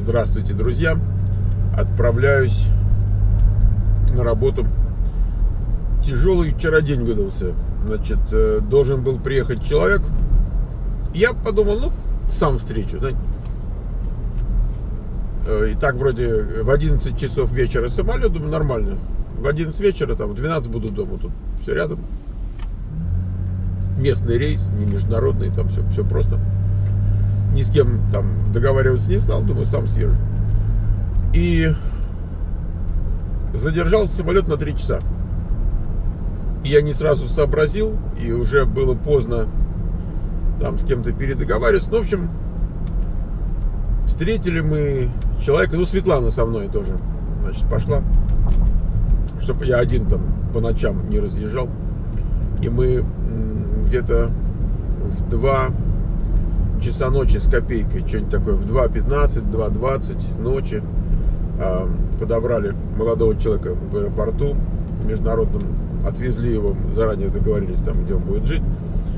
Здравствуйте, друзья! Отправляюсь на работу. Тяжелый вчера день выдался. Значит, должен был приехать человек. Я подумал, сам встречу. Знаете. И так вроде в 11 часов вечера самолет, думаю, нормально. В 11 вечера, там, в 12 буду дома, тут все рядом. Местный рейс, не международный, там все просто. Ни с кем там договариваться не стал, думаю, сам съезжу. И задержался самолет на 3 часа. Я не сразу сообразил, и уже было поздно там с кем-то передоговариваться. Ну, в общем, встретили мы человека, Светлана со мной тоже, значит, пошла, чтобы я один там по ночам не разъезжал. И мы где-то в 2 часа ночи с копейкой, что-нибудь такое, в 2:15, 2:20 ночи подобрали молодого человека в аэропорту международном, отвезли его, заранее договорились там, где он будет жить.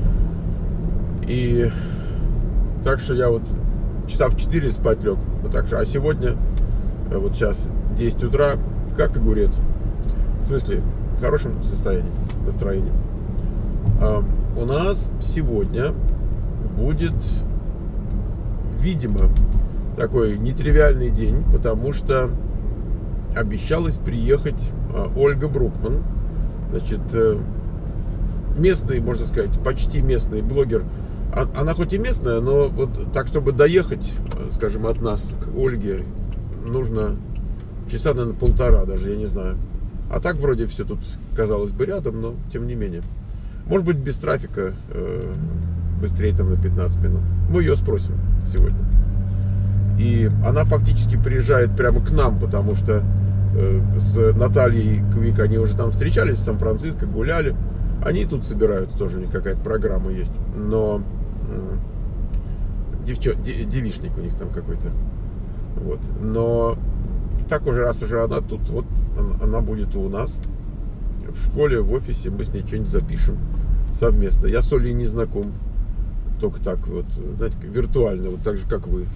И так что я вот часа в 4 спать лег. Вот так что, а сегодня, вот сейчас 10 утра, как огурец. В смысле, в хорошем состоянии, настроении. У нас сегодня будет, видимо, такой нетривиальный день, потому что обещалась приехать Ольга Брукман. Значит, местный, можно сказать, почти местный блогер. Она хоть и местная, но вот так, чтобы доехать, скажем, от нас к Ольге, нужно часа, наверное, 1,5 даже, я не знаю. А так вроде все тут, казалось бы, рядом, но тем не менее. Может быть, без трафика, быстрее там на 15 минут. Мы ее спросим сегодня. И она фактически приезжает прямо к нам, потому что с Натальей Квик они уже там встречались в Сан-Франциско, гуляли. Они тут собираются, тоже у них какая-то программа есть. Но девичник у них там какой-то. Вот. Но так уже, раз уже она тут, вот она будет у нас в школе, в офисе, мы с ней что-нибудь запишем совместно. Я с Олей не знаком, только так вот, знаете, виртуально, вот так же, как вы.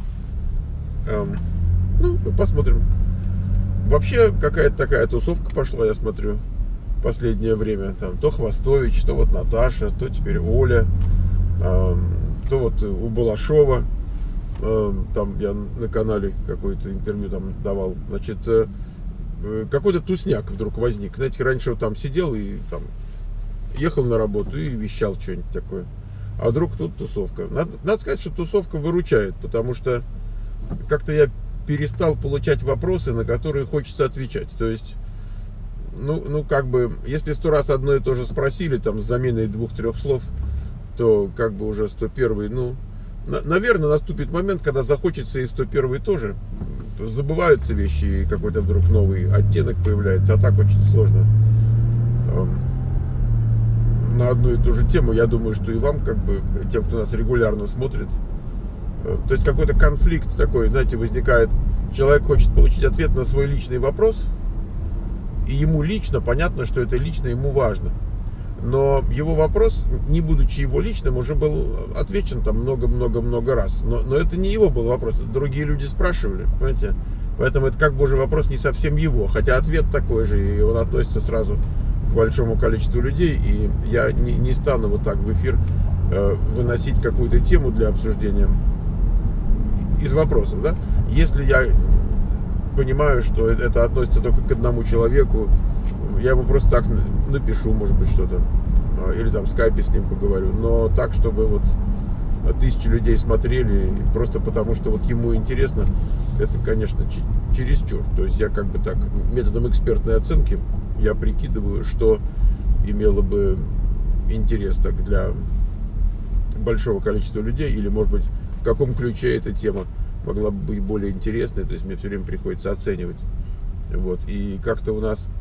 Посмотрим. Вообще какая-то такая тусовка пошла, я смотрю, в последнее время. Там то Хвостович, то вот Наташа, то теперь Оля, то вот у Балашова. Там я на канале какое-то интервью там давал. Значит, какой-то тусняк вдруг возник. Знаете, раньше вот там сидел и там ехал на работу и вещал что-нибудь такое. А вдруг тут тусовка. Надо сказать, что тусовка выручает, потому что как-то я перестал получать вопросы, на которые хочется отвечать. То есть, как бы, если 100 раз одно и то же спросили, там, с заменой 2-3 слов, то как бы уже 101-й, наверное, наступит момент, когда захочется и 101-й тоже. Забываются вещи, и какой-то вдруг новый оттенок появляется, а так очень сложно. На одну и ту же тему, я думаю, что и вам, как бы, тем, кто нас регулярно смотрит, то есть какой-то конфликт такой, знаете, возникает. Человек хочет получить ответ на свой личный вопрос, и ему лично понятно, что это лично ему важно. Но его вопрос, не будучи его личным, уже был отвечен там много-много-много раз. Но это не его был вопрос, это другие люди спрашивали, понимаете? Поэтому это как бы уже вопрос не совсем его, хотя ответ такой же, и он относится сразу к большому количеству людей, и я не стану вот так в эфир выносить какую-то тему для обсуждения из вопросов, да? Если я понимаю, что это относится только к одному человеку, я ему просто так напишу, может быть, что-то, или там в скайпе с ним поговорю, но так, чтобы вот 1000 людей смотрели, просто потому что вот ему интересно, это, конечно, чересчур. То есть я как бы так, методом экспертной оценки, я прикидываю, что имело бы интерес так для большого количества людей, или, может быть, в каком ключе эта тема могла бы быть более интересной. То есть мне все время приходится оценивать. Вот. И как-то у нас,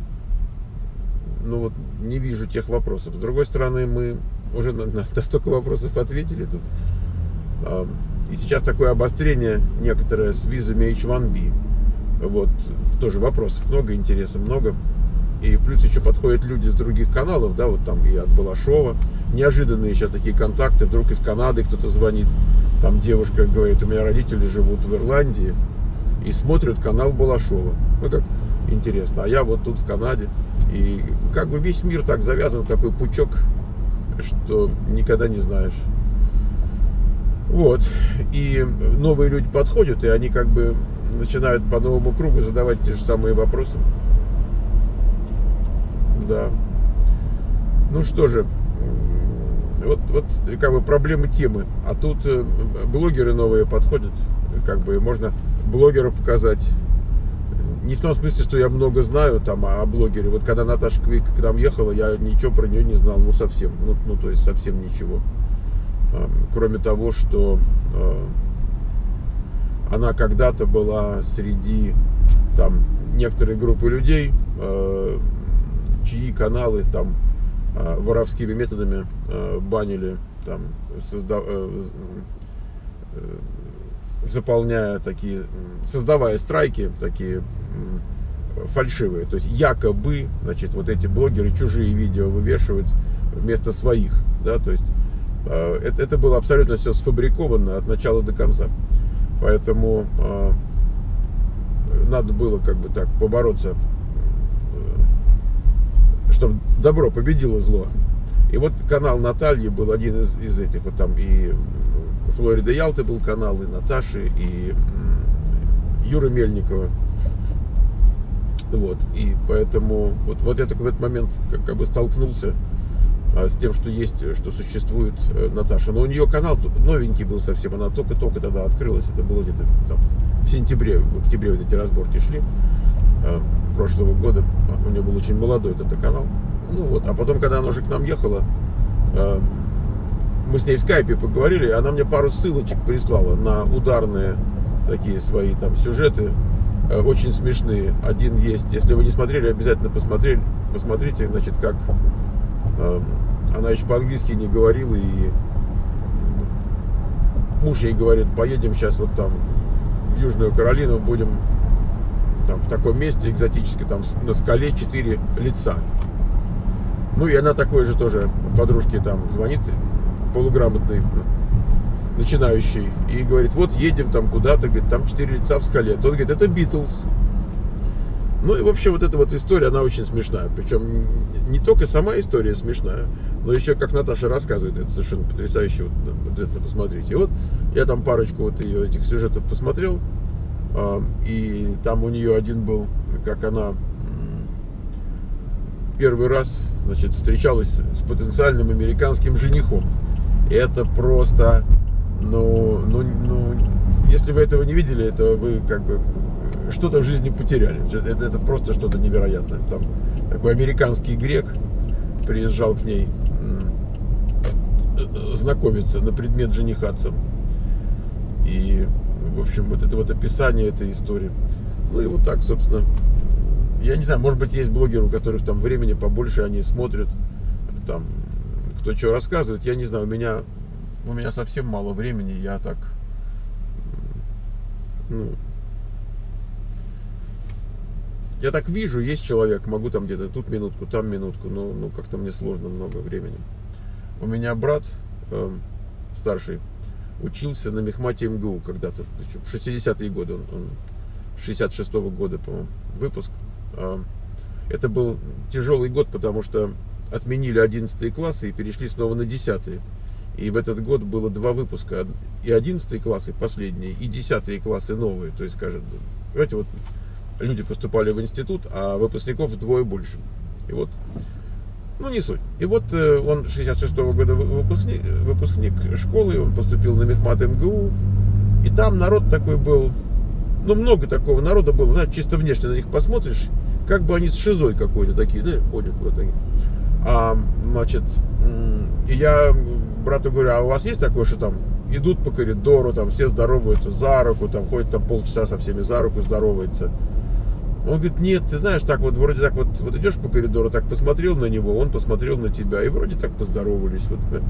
не вижу тех вопросов. С другой стороны, мы уже на столько вопросов ответили тут. И сейчас такое обострение некоторое с визами H1B. Вот. Тоже вопросов много, интереса много. И плюс еще подходят люди с других каналов, да, вот там и от Балашова. Неожиданные сейчас такие контакты. Вдруг из Канады кто-то звонит. Там девушка говорит, у меня родители живут в Ирландии и смотрят канал Балашова. Ну как интересно, а я вот тут в Канаде. И как бы весь мир так завязан в такой пучок, что никогда не знаешь. Вот. И новые люди подходят, и они как бы начинают по новому кругу задавать те же самые вопросы. Да. Ну что же, вот как бы проблемы темы. А тут блогеры новые подходят, как бы можно блогера показать. Не в том смысле, что я много знаю там о блогере. Вот когда Наташа Квик к нам ехала, я ничего про нее не знал, ну совсем. Ну то есть совсем ничего. Кроме того, что она когда-то была среди там некоторой группы людей, чьи каналы там воровскими методами банили, там, заполняя такие, создавая страйки такие фальшивые. То есть якобы, значит, вот эти блогеры чужие видео вывешивают вместо своих, да, то есть это было абсолютно все сфабриковано от начала до конца. Поэтому надо было как бы так побороться, чтобы добро победило зло. И вот канал Натальи был один из этих. Вот там и Флорида Ялты был канал, и Наташи, и Юры Мельникова. Вот. И поэтому вот я такой в этот момент как бы столкнулся с тем, что есть, что существует Наташа. Но у нее канал новенький был совсем, она только-только тогда открылась. Это было где-то там в сентябре, в октябре вот эти разборки шли прошлого года. У нее был очень молодой этот канал. Ну вот, а потом, когда она уже к нам ехала, мы с ней в скайпе поговорили, и она мне пару ссылочек прислала на ударные такие свои там сюжеты, очень смешные. Один есть, если вы не смотрели, обязательно посмотрите, значит, как она еще по-английски не говорила, и муж ей говорит, поедем сейчас вот там в Южную Каролину, будем там в таком месте экзотически, там на скале 4 лица. Ну и она такой же тоже подружке там звонит, полуграмотный, начинающий, и говорит, вот едем там куда-то, говорит, там 4 лица в скале. Тот говорит, это Битлз. Ну и вообще вот эта вот история, она очень смешная. Причем не только сама история смешная, но еще как Наташа рассказывает, это совершенно потрясающе, вот, обязательно посмотрите. И вот я там парочку вот ее этих сюжетов посмотрел, и там у нее один был, как она первый раз, значит, встречалась с потенциальным американским женихом. И это просто, если вы этого не видели, это вы как бы что-то в жизни потеряли. Это просто что-то невероятное. Там такой американский грек приезжал к ней знакомиться на предмет женихаться. И, в общем, вот это вот описание этой истории. Ну и вот так, собственно. Я не знаю, может быть, есть блогеры, у которых там времени побольше, они смотрят, там, кто что рассказывает. Я не знаю, у меня совсем мало времени, я так, я так вижу, есть человек, могу там где-то тут минутку, там минутку, но как-то мне сложно, много времени. У меня брат старший учился на мехмате МГУ когда-то, в 60-е годы, он 66-го года, по-моему, выпуск. Это был тяжелый год, потому что отменили 11 классы и перешли снова на 10-е. И в этот год было 2 выпуска, и 11 классы последние, и 10 классы новые. То есть, скажем, понимаете, вот люди поступали в институт, а выпускников вдвое больше. И вот, не суть. И вот он 66-го года выпускник школы, он поступил на мехмат МГУ, и там народ такой был, много такого народа было, знаешь, чисто внешне на них посмотришь, как бы они с шизой какой-то такие, да, ходят вот такие. Значит, и я брату говорю, а у вас есть такое, что там идут по коридору, там все здороваются за руку, там ходят там полчаса со всеми за руку здороваются. Он говорит, нет, ты знаешь, так вот, вроде так вот идешь по коридору, так посмотрел на него, он посмотрел на тебя, и вроде так поздоровались.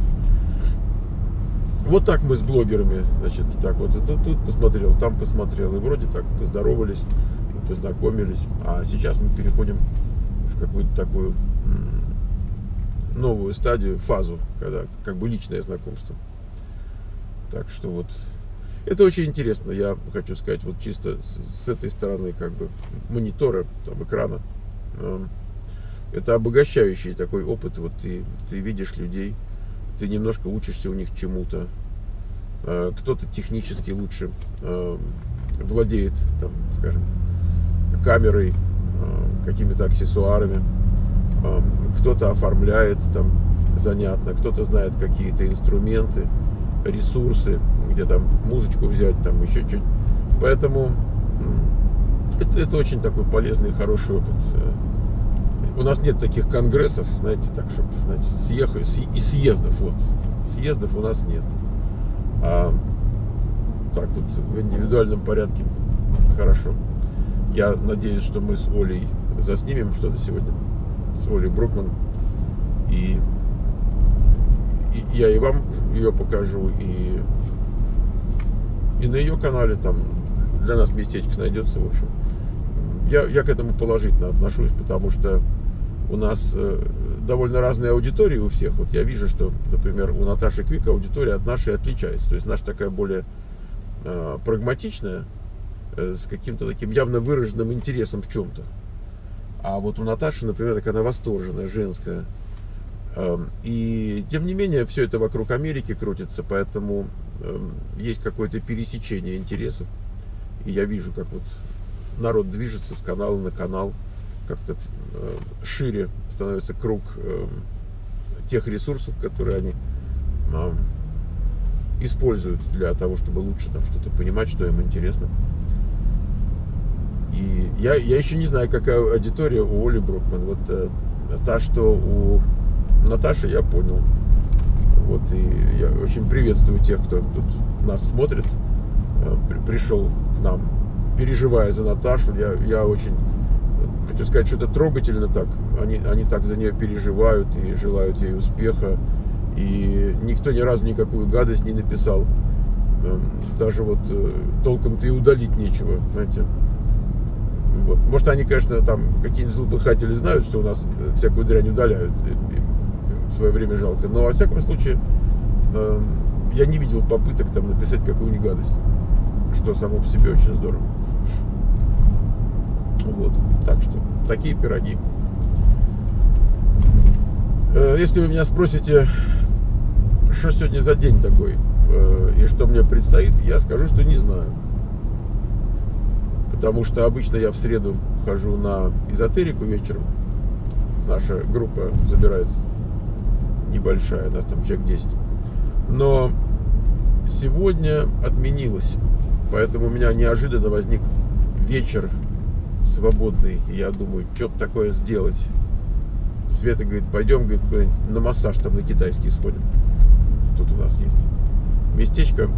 Вот так мы с блогерами, значит, так вот, тут посмотрел, там посмотрел, и вроде так поздоровались, и познакомились. А сейчас мы переходим в какую-то такую новую стадию, фазу, когда как бы личное знакомство. Так что вот, это очень интересно, я хочу сказать, вот чисто с этой стороны, как бы, монитора, там, экрана. Это обогащающий такой опыт, вот ты видишь людей, ты немножко учишься у них чему-то. Кто-то технически лучше владеет, там, скажем, камерой, какими-то аксессуарами, кто-то оформляет там занятно, кто-то знает какие-то инструменты, ресурсы, где там музычку взять, там еще чуть. Поэтому это очень такой полезный и хороший опыт. У нас нет таких конгрессов, знаете, так, чтобы, знаете, съехать, и съездов, вот. Съездов у нас нет. А так вот в индивидуальном порядке хорошо. Я надеюсь, что мы с Олей заснимем что-то сегодня, с Олей Брукман, и я и вам ее покажу, и на ее канале там для нас местечко найдется, в общем. Я к этому положительно отношусь, потому что у нас довольно разные аудитории у всех. Вот я вижу, что, например, у Наташи Квик аудитория от нашей отличается. То есть наша такая более прагматичная, с каким-то таким явно выраженным интересом в чем-то. А вот у Наташи, например, такая она восторженная, женская. И тем не менее, все это вокруг Америки крутится, поэтому есть какое-то пересечение интересов. И я вижу, как вот народ движется с канала на канал, как-то шире становится круг тех ресурсов, которые они используют для того, чтобы лучше там что-то понимать, что им интересно. И я еще не знаю, какая аудитория у Оли Брукман. Вот та, что у Наташи, я понял. Вот, и я очень приветствую тех, кто тут нас смотрит, пришел к нам, переживая за Наташу. Я очень хочу сказать, что-то трогательно так. Они так за нее переживают и желают ей успеха. И никто ни разу никакую гадость не написал. Даже вот толком-то и удалить нечего, знаете. Вот. Может, они, конечно, там какие-нибудь злопыхатели знают, что у нас всякую дрянь удаляют. В свое время жалко. Но, во всяком случае, я не видел попыток там написать какую-нибудь гадость. Что само по себе очень здорово. Вот. Так что, такие пироги. Если вы меня спросите, что сегодня за день такой, и что мне предстоит, я скажу, что не знаю. Потому что обычно я в среду хожу на эзотерику вечером. Наша группа забирается небольшая, у нас там человек 10. Но сегодня отменилось. Поэтому у меня неожиданно возник вечер свободный. И я думаю, что-то такое сделать. Света говорит, пойдем, говорит, куда-нибудь на массаж там на китайский сходим. Тут у нас есть местечко.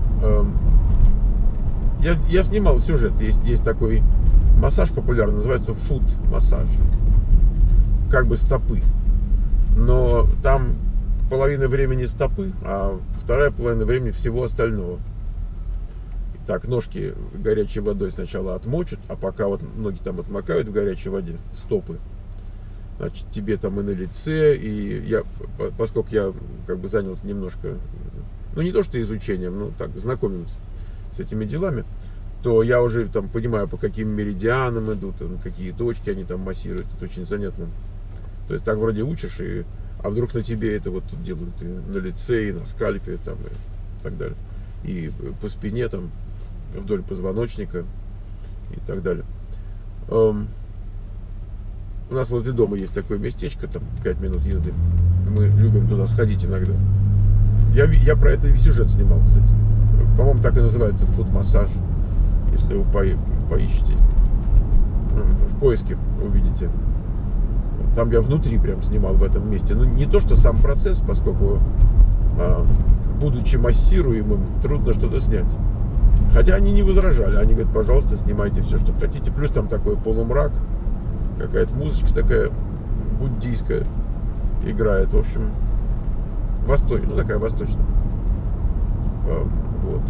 Я снимал сюжет. Есть такой массаж популярный, называется фут-массаж. Как бы стопы. Но там половина времени стопы, а вторая половина времени всего остального. Так, ножки горячей водой сначала отмочат, а пока вот ноги там отмокают в горячей воде, стопы, значит, тебе там и на лице, и я, поскольку я как бы занялся немножко, ну не то что изучением, ну так, знакомимся с этими делами, то я уже там понимаю, по каким меридианам идут, какие точки они там массируют, это очень занятно. То есть так вроде учишь, а вдруг на тебе это вот тут делают и на лице, и на скальпе, там, и так далее. И по спине, там, вдоль позвоночника и так далее. У нас возле дома есть такое местечко, там 5 минут езды. Мы любим туда сходить иногда. Я про это и сюжет снимал, кстати. По-моему, так и называется фут-массаж. Если вы поищете, в поиске увидите. Там я внутри прям снимал в этом месте. Ну, не то, что сам процесс, поскольку, будучи массируемым, трудно что-то снять. Хотя они не возражали. Они говорят, пожалуйста, снимайте все, что хотите. Плюс там такой полумрак. Какая-то музычка такая буддийская играет. В общем, ну такая восточная. Вот.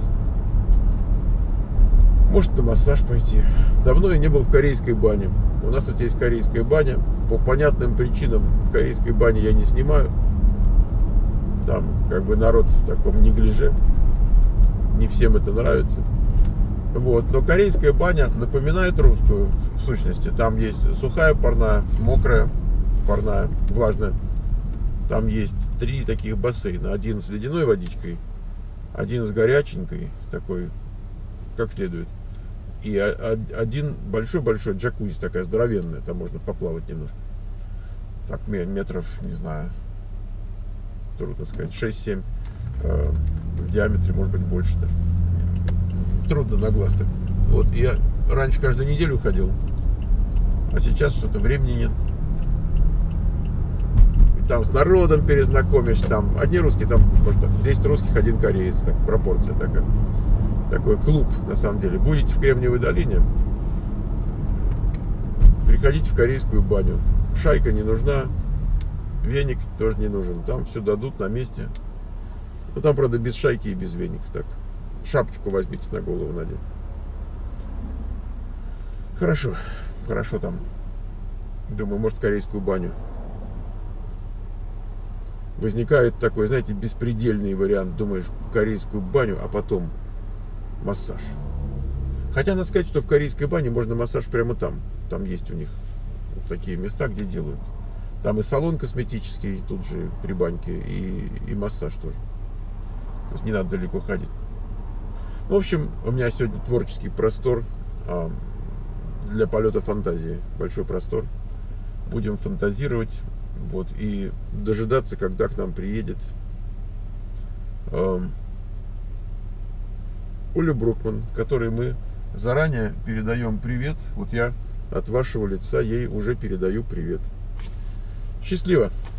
Может на массаж пойти. Давно я не был в корейской бане. У нас тут есть корейская баня. По понятным причинам в корейской бане я не снимаю. Там как бы народ в таком неглиже. не всем это нравится. Вот. Но корейская баня напоминает русскую в сущности. Там есть сухая парная, мокрая парная, влажная. Там есть 3 таких бассейна. Один с ледяной водичкой, один с горяченькой, такой, как следует. И один большой-большой джакузи, такая здоровенная. Там можно поплавать немножко. Так, метров, не знаю, трудно сказать, 6-7 в диаметре, может быть, больше даже. Трудно на глаз-то. Вот, я раньше каждую неделю ходил, а сейчас что-то времени нет. И там с народом перезнакомишься, там одни русские, там, может, 10 русских, 1 кореец, так, пропорция такая. Такой клуб, на самом деле. Будете в Кремниевой долине, приходите в корейскую баню. Шайка не нужна, веник тоже не нужен. Там все дадут на месте. Ну, там, правда, без шайки и без веника. Так, шапочку возьмите на голову, надень. Хорошо, хорошо там. Думаю, может, корейскую баню. Возникает такой, знаете, беспредельный вариант. Думаешь, корейскую баню, а потом массаж. Хотя надо сказать, что в корейской бане можно массаж прямо там. Там есть у них вот такие места, где делают. Там и салон косметический, тут же при баньке, и массаж тоже. То есть не надо далеко ходить. В общем, у меня сегодня творческий простор для полета фантазии. Большой простор. Будем фантазировать. Вот, и дожидаться, когда к нам приедет Оля Брукман, которой мы заранее передаем привет. Вот я от вашего лица ей уже передаю привет. Счастливо!